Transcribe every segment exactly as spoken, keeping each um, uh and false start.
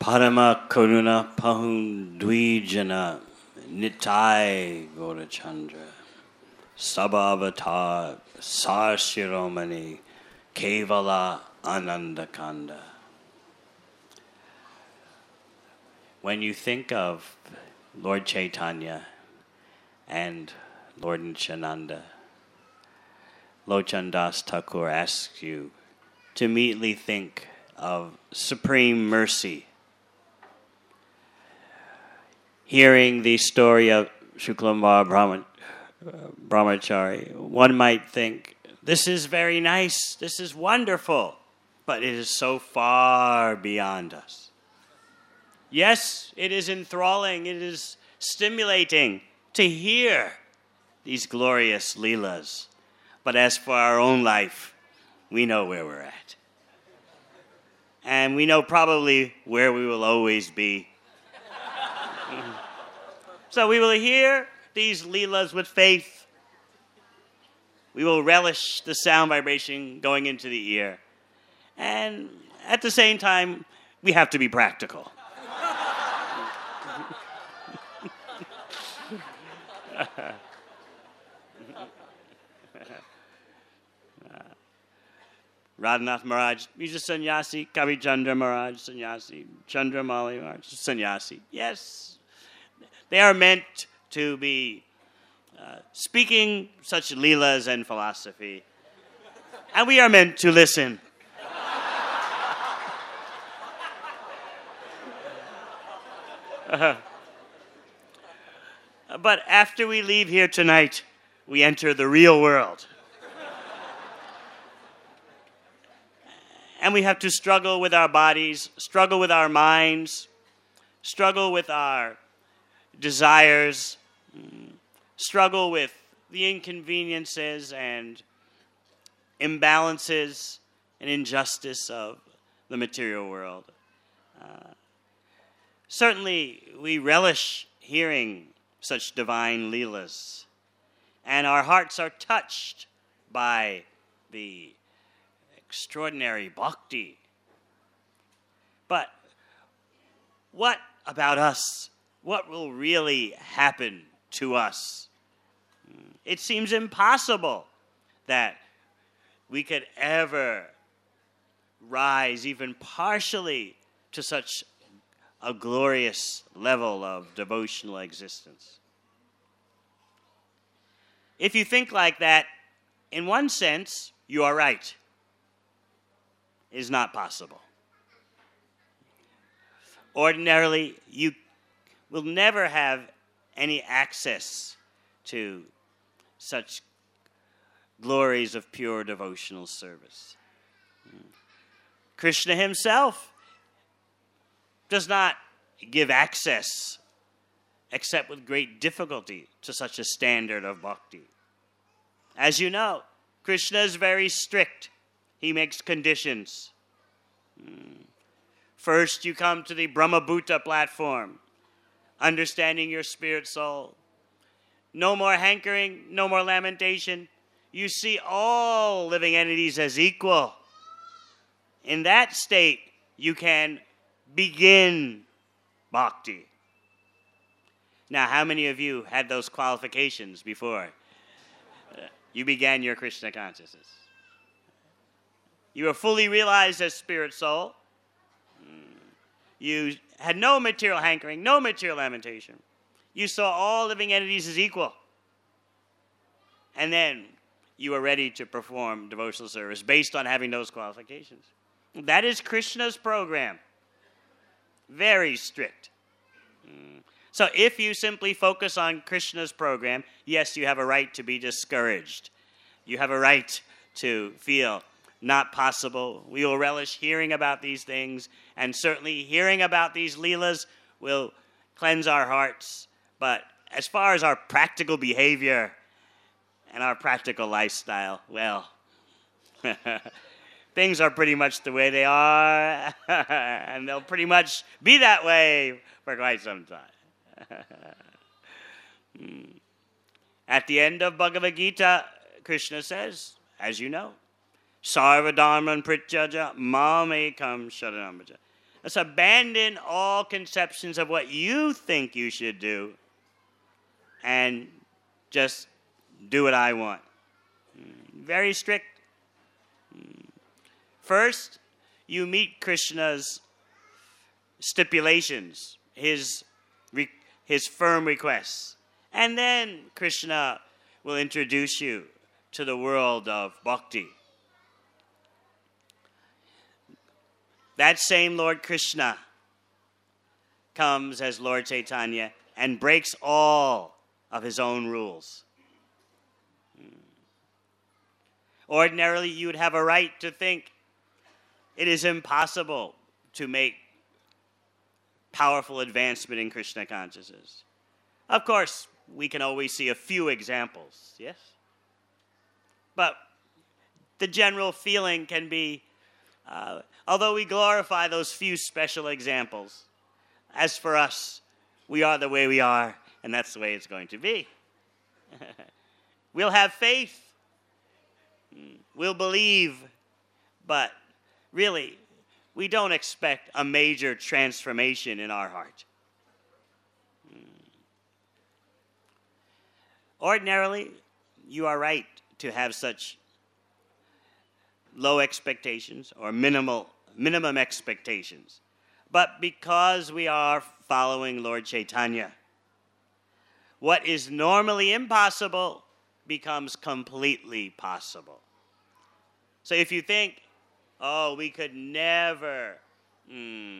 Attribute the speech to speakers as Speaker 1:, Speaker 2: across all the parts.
Speaker 1: Parama Karuna Pahun Dvijana Nitai Gaurachandra Sabhavatar Sarshiromani Kevala Anandakanda. When you think of Lord Chaitanya and Lord Nityananda, Lochan Das Thakur asks you to immediately think of supreme mercy. Hearing the story of Shuklambar Brahma, uh, Brahmachari, one might think, this is very nice, this is wonderful, but it is so far beyond us. Yes, it is enthralling, it is stimulating to hear these glorious leelas. But as for our own life, we know where we're at. And we know probably where we will always be. So we will hear these leelas with faith. We will relish the sound vibration going into the ear. And at the same time, we have to be practical. Radhanath Maharaj, he's a sannyasi. Kavi Chandra Maharaj, sannyasi. Chandra Mali Maharaj, sannyasi. Yes, they are meant to be uh, speaking such leelas and philosophy. And we are meant to listen. uh, but after we leave here tonight, we enter the real world. And we have to struggle with our bodies, struggle with our minds, struggle with our desires, struggle with the inconveniences and imbalances and injustice of the material world. Uh, certainly, we relish hearing such divine leelas, and our hearts are touched by the extraordinary bhakti. But what about us? What will really happen to us? It seems impossible that we could ever rise even partially to such a glorious level of devotional existence. If you think like that, in one sense, you are right. It is not possible. Ordinarily, you will never have any access to such glories of pure devotional service. Krishna himself does not give access except with great difficulty to such a standard of bhakti. As you know, Krishna is very strict. He makes conditions. First, you come to the Brahmabhuta platform, understanding your spirit soul. No more hankering, no more lamentation. You see all living entities as equal. In that state, you can begin bhakti. Now, how many of you had those qualifications before you began your Krishna consciousness? You were fully realized as spirit soul. You had no material hankering, no material lamentation. You saw all living entities as equal. And then you were ready to perform devotional service based on having those qualifications. That is Krishna's program. Very strict. So if you simply focus on Krishna's program, yes, you have a right to be discouraged. You have a right to feel not possible. We will relish hearing about these things, and certainly hearing about these leelas will cleanse our hearts. But as far as our practical behavior and our practical lifestyle, well, things are pretty much the way they are, and they'll pretty much be that way for quite some time. At the end of Bhagavad Gita, Krishna says, as you know, Sarvadharman prityaja mam ekam sharanam vraja. Let's abandon all conceptions of what you think you should do and just do what I want. Very strict. First, you meet Krishna's stipulations, his, re- his firm requests. And then Krishna will introduce you to the world of bhakti. That same Lord Krishna comes as Lord Chaitanya and breaks all of his own rules. Ordinarily, you would have a right to think it is impossible to make powerful advancement in Krishna consciousness. Of course, we can always see a few examples, yes? But the general feeling can be, uh, although we glorify those few special examples, as for us, we are the way we are, and that's the way it's going to be. We'll have faith. We'll believe, but really, we don't expect a major transformation in our heart. Ordinarily, you are right to have such low expectations or minimal, minimum expectations. But because we are following Lord Chaitanya, what is normally impossible becomes completely possible. So if you think, oh, we could never mm,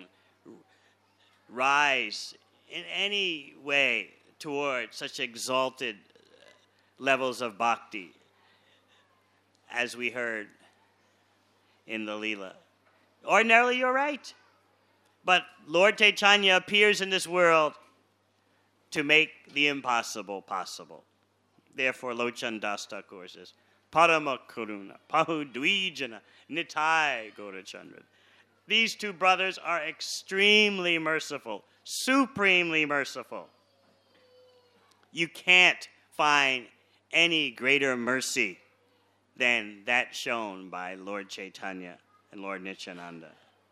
Speaker 1: rise in any way toward such exalted levels of bhakti, as we heard in the Leela. Ordinarily, you're right. But Lord Chaitanya appears in this world to make the impossible possible. Therefore, Lochan Das Thakur says, Parama Karuna, Pahu Dvijana, Nitai Gaurachandra. These two brothers are extremely merciful, supremely merciful. You can't find any greater mercy than that shown by Lord Chaitanya and Lord Nityananda.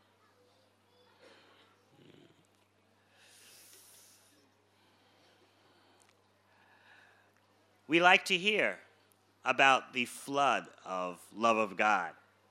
Speaker 1: We like to hear about the flood of love of God.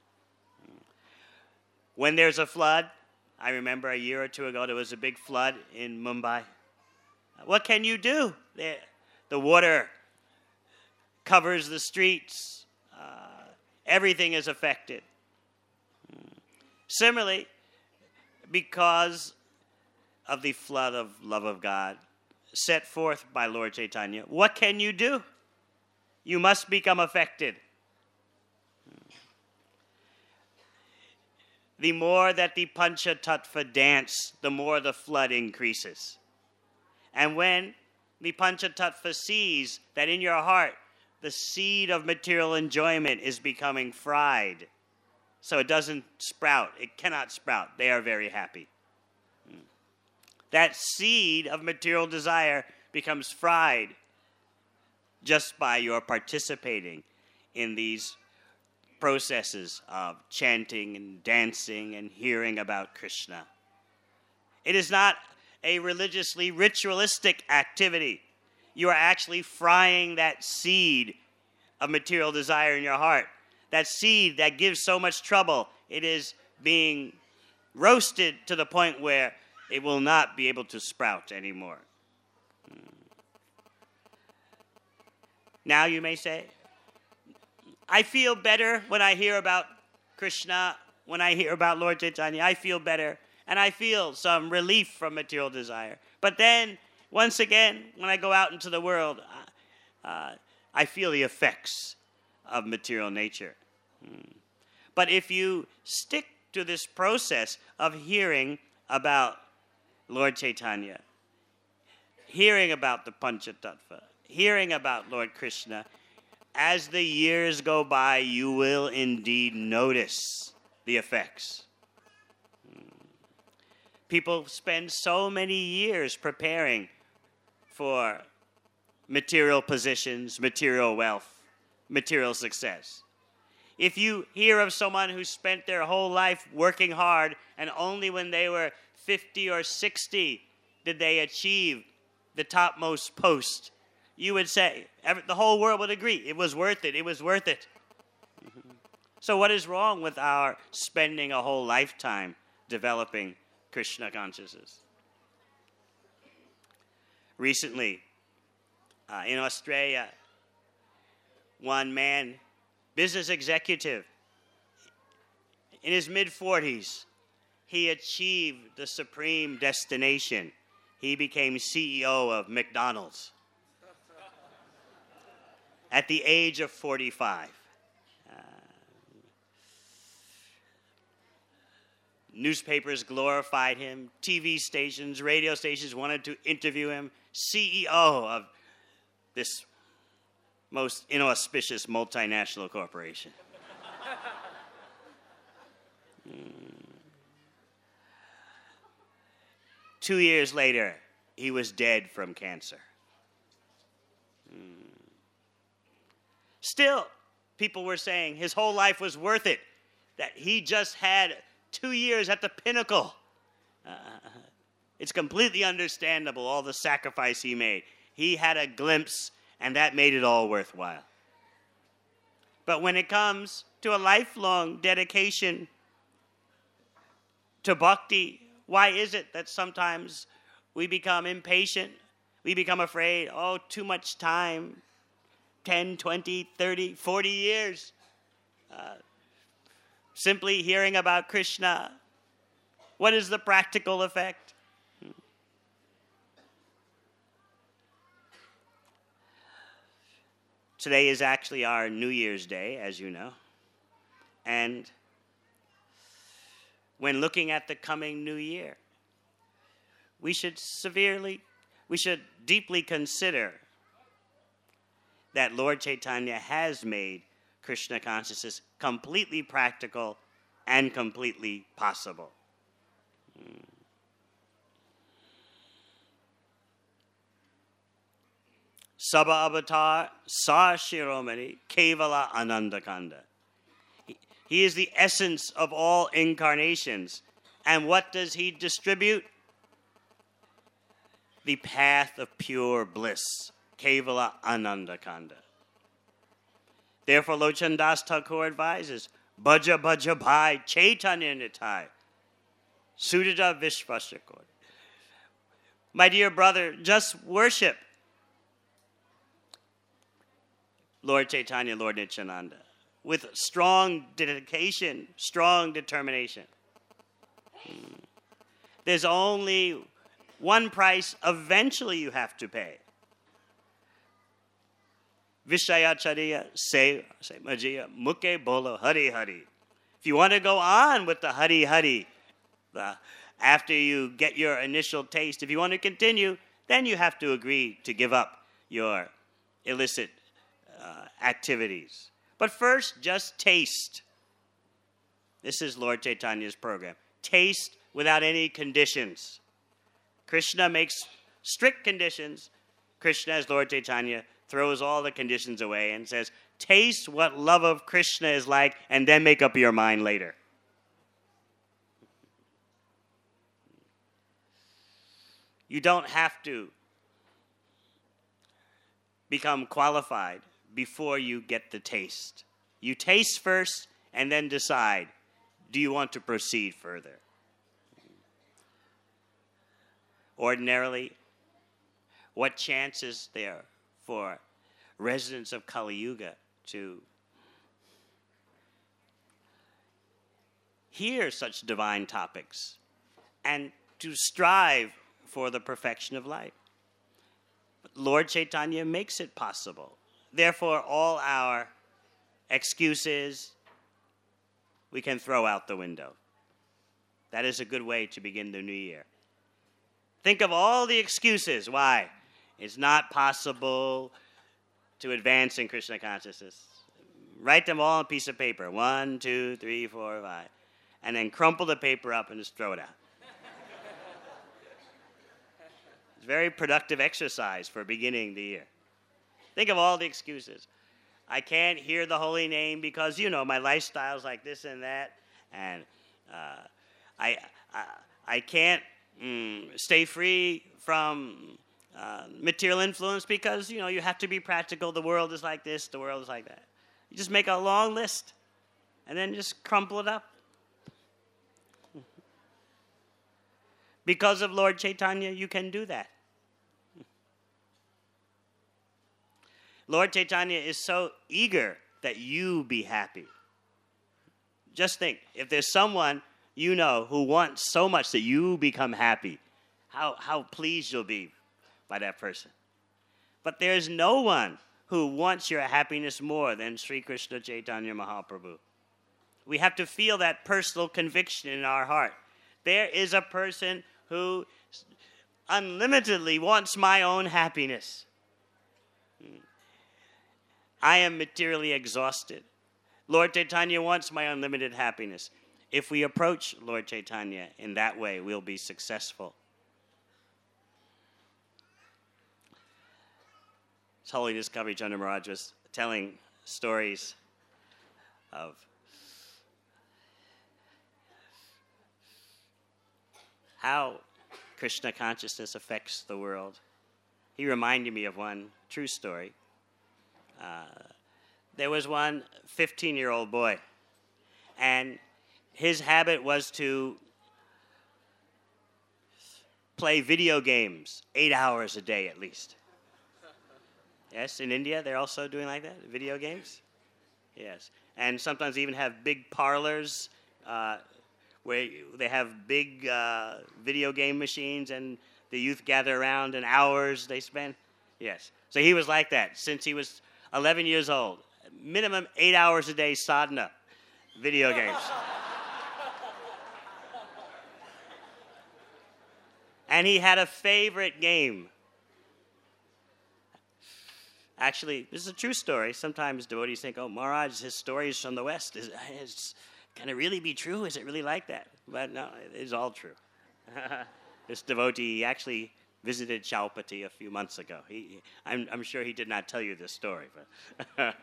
Speaker 1: When there's a flood, I remember a year or two ago there was a big flood in Mumbai. What can you do? The, the water covers the streets. Uh, everything is affected. Similarly, because of the flood of love of God set forth by Lord Chaitanya, what can you do? You must become affected. The more that the Pancha Tattva dance, the more the flood increases. And when the Pancha Tattva sees that in your heart the seed of material enjoyment is becoming fried, so it doesn't sprout, it cannot sprout, they are very happy. That seed of material desire becomes fried just by your participating in these processes of chanting and dancing and hearing about Krishna. It is not a religiously ritualistic activity. You are actually frying that seed of material desire in your heart. That seed that gives so much trouble, it is being roasted to the point where it will not be able to sprout anymore. Now you may say, I feel better when I hear about Krishna, when I hear about Lord Chaitanya. I feel better, and I feel some relief from material desire. But then, once again, when I go out into the world, uh, I feel the effects of material nature. Hmm. But if you stick to this process of hearing about Lord Chaitanya, hearing about the Panchatattva, hearing about Lord Krishna, as the years go by, you will indeed notice the effects. People spend so many years preparing for material positions, material wealth, material success. If you hear of someone who spent their whole life working hard and only when they were fifty or sixty did they achieve the topmost post, you would say, every, the whole world would agree, it was worth it, it was worth it. So what is wrong with our spending a whole lifetime developing Krishna consciousness? Recently, uh, in Australia, one man, business executive, in his mid-forties, he achieved the supreme destination. He became C E O of McDonald's at the age of forty-five. Uh, newspapers glorified him. T V stations, radio stations wanted to interview him. C E O of this most inauspicious multinational corporation. mm. Two years later, he was dead from cancer. Mm. Still, people were saying his whole life was worth it, that he just had two years at the pinnacle. Uh, it's completely understandable, all the sacrifice he made. He had a glimpse, and that made it all worthwhile. But when it comes to a lifelong dedication to bhakti, why is it that sometimes we become impatient? We become afraid, oh, too much time, ten, twenty, thirty, forty years. Uh, simply hearing about Krishna. What is the practical effect? Today is actually our New Year's Day, as you know. And when looking at the coming new year, we should severely, we should deeply consider that Lord Chaitanya has made Krishna consciousness completely practical and completely possible. Hmm. Sabha avatar sa shiromani kevala anandakanda. He, he is the essence of all incarnations. And what does he distribute? The path of pure bliss. Kevala anandakanda. Therefore, Lochan Das Thakur advises, Bhaja Bhaja Bhai Chaitanya Nitai. Sudhita Vishvashakor. My dear brother, just worship Lord Chaitanya, Lord Nityananda, with strong dedication, strong determination. Hmm. There's only one price eventually you have to pay. Vishayacharya se majiya muke bolo hari hari. If you want to go on with the hari hari, the, after you get your initial taste, if you want to continue, then you have to agree to give up your illicit uh, activities. But first, just taste. This is Lord Chaitanya's program. Taste without any conditions. Krishna makes strict conditions. Krishna, as Lord Chaitanya, throws all the conditions away and says, taste what love of Krishna is like and then make up your mind later. You don't have to become qualified before you get the taste. You taste first and then decide, do you want to proceed further? Ordinarily, what chance is there for residents of Kali Yuga to hear such divine topics and to strive for the perfection of life? But Lord Chaitanya makes it possible. Therefore, all our excuses we can throw out the window. That is a good way to begin the new year. Think of all the excuses why it's not possible to advance in Krishna consciousness. Write them all on a piece of paper. One, two, three, four, five. And then crumple the paper up and just throw it out. It's a very productive exercise for beginning the year. Think of all the excuses. I can't hear the holy name because, you know, my lifestyle's like this and that. And uh, I, I, I can't mm, stay free from uh, material influence because, you know, you have to be practical. The world is like this. The world is like that. You just make a long list and then just crumple it up. Because of Lord Chaitanya, you can do that. Lord Chaitanya is so eager that you be happy. Just think, if there's someone you know who wants so much that you become happy, how, how pleased you'll be by that person. But there's no one who wants your happiness more than Sri Krishna Chaitanya Mahaprabhu. We have to feel that personal conviction in our heart. There is a person who unlimitedly wants my own happiness. I am materially exhausted. Lord Chaitanya wants my unlimited happiness. If we approach Lord Chaitanya in that way, we'll be successful. His Holiness Kavi Chandra Maharaj was telling stories of how Krishna consciousness affects the world. He reminded me of one true story. Uh, there was one fifteen-year-old boy, and his habit was to play video games eight hours a day at least. Yes, in India, they're also doing like that, video games? Yes, and sometimes even have big parlors uh, where they have big uh, video game machines and the youth gather around and hours they spend. Yes, so he was like that since he was eleven years old. Minimum eight hours a day sadhana, video games. And he had a favorite game. Actually, this is a true story. Sometimes devotees think, oh, Maharaj, his story is from the West. Is, is, can it really be true? Is it really like that? But no, it is all true. This devotee actually visited Chaupati a few months ago. He, I'm, I'm sure he did not tell you this story. But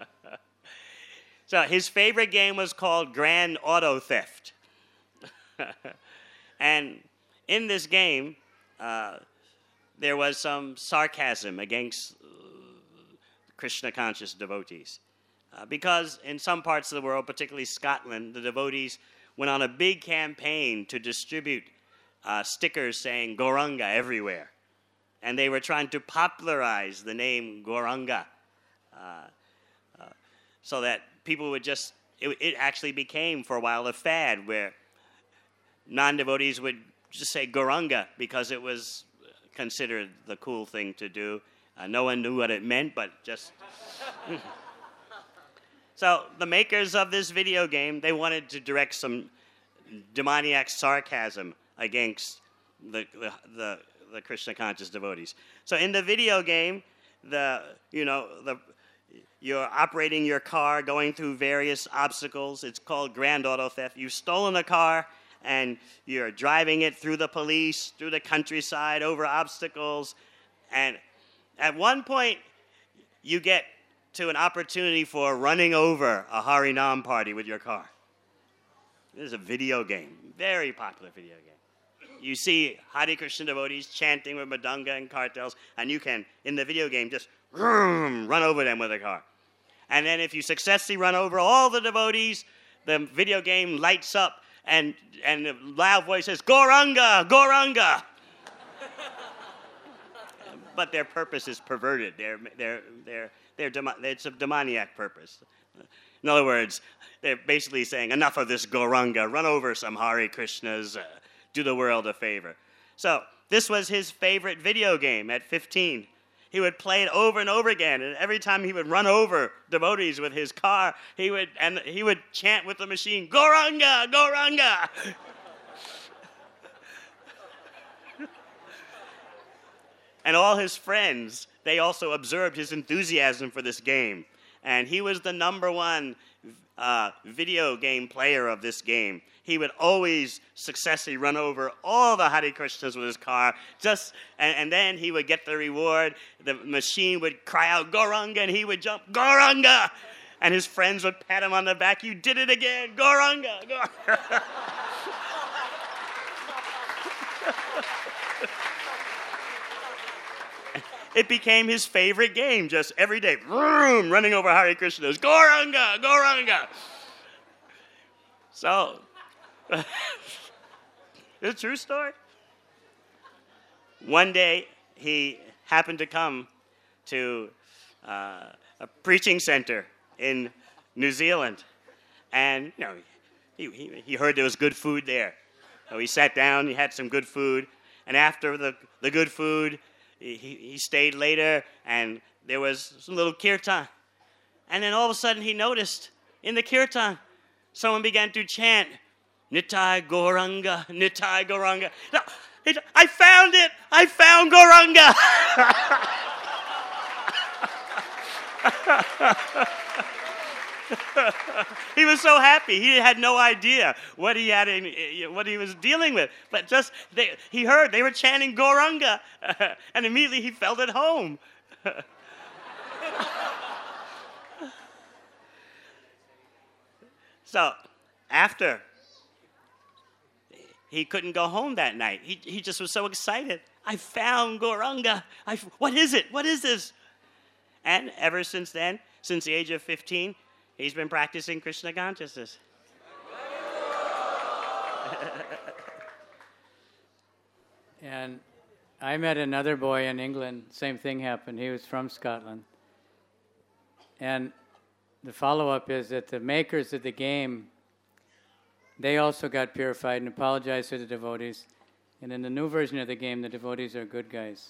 Speaker 1: so his favorite game was called Grand Auto Theft. And in this game, uh, there was some sarcasm against uh, Krishna-conscious devotees. Uh, because in some parts of the world, particularly Scotland, the devotees went on a big campaign to distribute Uh, stickers saying Gauranga everywhere. And they were trying to popularize the name Gauranga uh, uh, so that people would just, it, it actually became for a while a fad where non-devotees would just say Gauranga because it was considered the cool thing to do. Uh, no one knew what it meant, but just... So the makers of this video game, they wanted to direct some demoniac sarcasm against the, the the the Krishna conscious devotees. So in the video game, the you know the you're operating your car, going through various obstacles. It's called Grand Auto Theft. You've stolen a car and you're driving it through the police, through the countryside, over obstacles, and at one point you get to an opportunity for running over a Harinam party with your car. This is a video game, very popular video game. You see Hare Krishna devotees chanting with madanga and cartels, and you can, in the video game, just run over them with a car. And then if you successfully run over all the devotees, the video game lights up, and, and the loud voice says, Gauranga, Gauranga! But their purpose is perverted. They're, they're, they're, they're demo- it's a demoniac purpose. In other words, they're basically saying, enough of this Gauranga, run over some Hare Krishnas, uh, do the world a favor. So this was his favorite video game at fifteen. He would play it over and over again, and every time he would run over devotees with his car, he would and he would chant with the machine, Gauranga, Gauranga! And all his friends, they also observed his enthusiasm for this game. And he was the number one uh, video game player of this game. He would always successfully run over all the Hare Krishnas with his car, just and, and then he would get the reward. The machine would cry out, Gauranga, and he would jump, Gauranga! And his friends would pat him on the back, you did it again, Gauranga! Gauranga. It became his favorite game, just every day, vroom, running over Hare Krishnas, Gauranga, Gauranga. So, it's a true story. One day, he happened to come to uh, a preaching center in New Zealand, and you know, he, he, he heard there was good food there. So he sat down, he had some good food, and after the, the good food, he, he stayed later, and there was some little kirtan. And then all of a sudden he noticed in the kirtan, someone began to chant, Nitai Gauranga, Nitai Gauranga. No, it, I found it! I found Gauranga! He was so happy. He had no idea what he had in, what he was dealing with. But just they, he heard they were chanting Gauranga, and immediately he felt at home. So after he couldn't go home that night, he he just was so excited. I found Gauranga. I, what is it? What is this? And ever since then, since the age of fifteen, he's been practicing Krishna consciousness.
Speaker 2: And I met another boy in England. Same thing happened. He was from Scotland. And the follow-up is that the makers of the game, they also got purified and apologized to the devotees. And in the new version of the game, the devotees are good guys.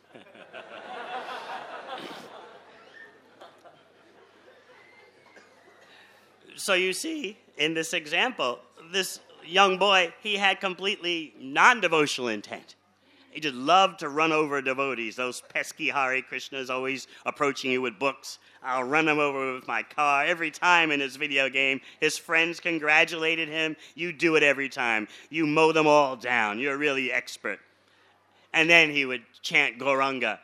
Speaker 1: So you see, in this example, this young boy, he had completely non-devotional intent. He just loved to run over devotees, those pesky Hare Krishnas always approaching you with books. I'll run them over with my car. Every time in his video game, his friends congratulated him. You do it every time. You mow them all down. You're really expert. And then he would chant Gauranga.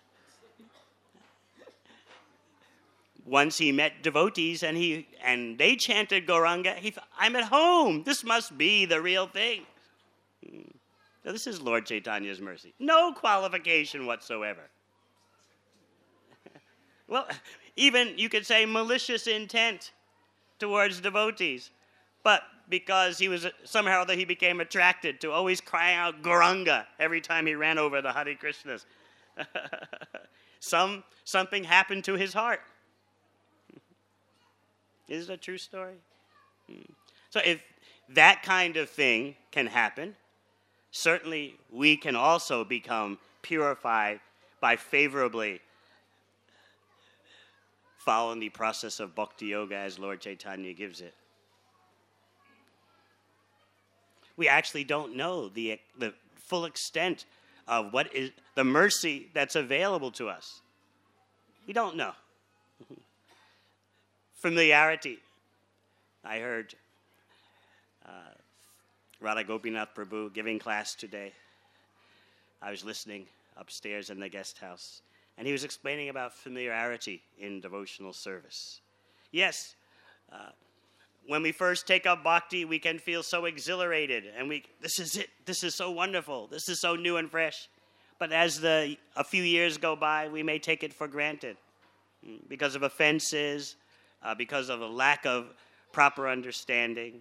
Speaker 1: Once he met devotees and he and they chanted Gauranga, he thought, I'm at home. This must be the real thing. Now, this is Lord Chaitanya's mercy. No qualification whatsoever. Well, even you could say malicious intent towards devotees. But because he was somehow or other he became attracted to always crying out Gauranga every time he ran over the Hare Krishnas. Some something happened to his heart. Is it a true story? So if that kind of thing can happen, certainly we can also become purified by favorably following the process of bhakti yoga as Lord Chaitanya gives it. We actually don't know the, the full extent of what is the mercy that's available to us. We don't know. Familiarity. I heard uh, Radha Gopinath Prabhu giving class today. I was listening upstairs in the guest house, and he was explaining about familiarity in devotional service. Yes, uh, when we first take up bhakti, we can feel so exhilarated, and we this is it. This is so wonderful. This is so new and fresh. But as the a few years go by, we may take it for granted because of offenses. Uh, because of a lack of proper understanding.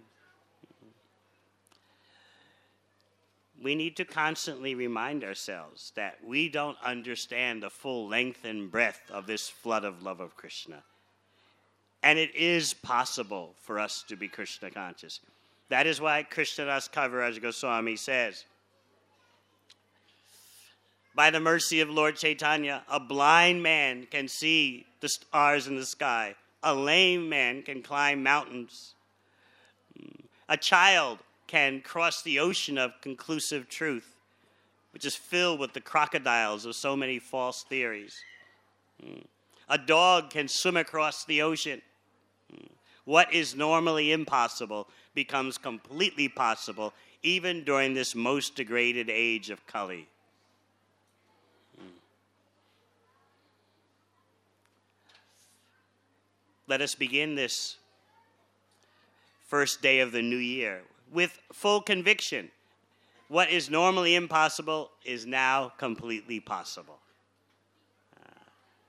Speaker 1: We need to constantly remind ourselves that we don't understand the full length and breadth of this flood of love of Krishna. And it is possible for us to be Krishna conscious. That is why Krishnadas Kaviraj Goswami says, by the mercy of Lord Chaitanya, a blind man can see the stars in the sky. A lame man can climb mountains. A child can cross the ocean of conclusive truth, which is filled with the crocodiles of so many false theories. A dog can swim across the ocean. What is normally impossible becomes completely possible, even during this most degraded age of Kali. Let us begin this first day of the new year with full conviction. What is normally impossible is now completely possible. Uh,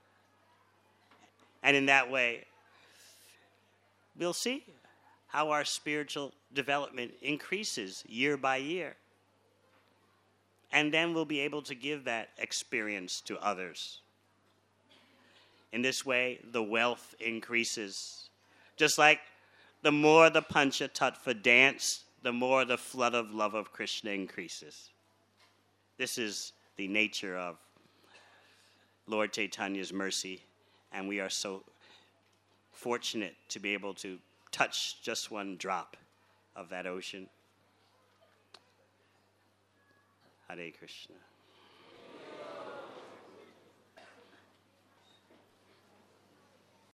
Speaker 1: and in that way, we'll see how our spiritual development increases year by year. And then we'll be able to give that experience to others. In this way, the wealth increases. Just like the more the Panchatattva dance, the more the flood of love of Krishna increases. This is the nature of Lord Chaitanya's mercy, and we are so fortunate to be able to touch just one drop of that ocean. Hare Krishna.